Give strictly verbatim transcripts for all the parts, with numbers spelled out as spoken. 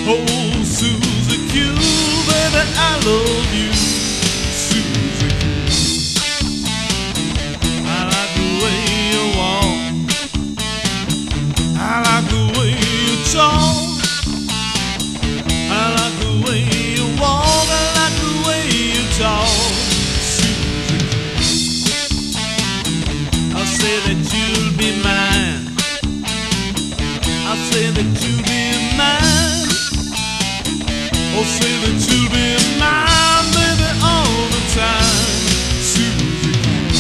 Oh, Susie Q, baby, I love you. Susie Q. I like the way you walk. I like the way you talk. I like the way you walk. I like the way you talk. Susie Q. I'll say that you'll be mine. I'll say that you'll be mine. Oh, say that you'll be mine, baby, all the time. Susie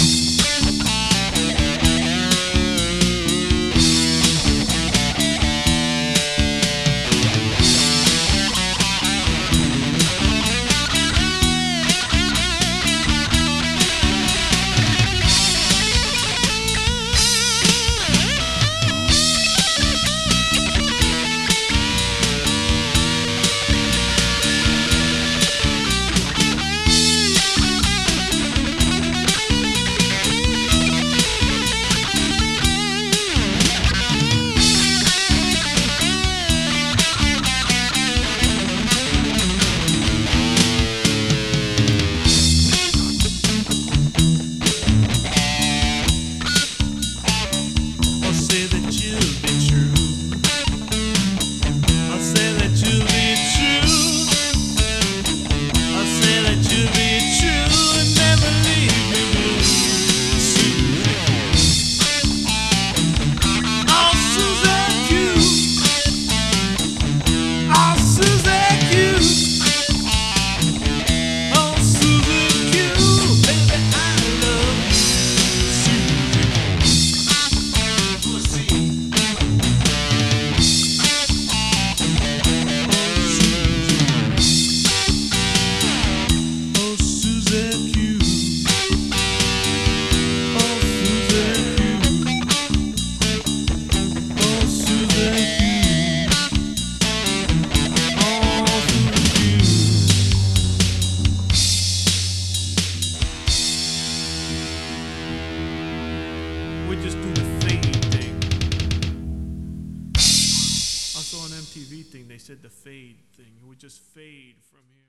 we just do the fade thing. I saw an M T V thing, they said the fade thing. It would just fade from here.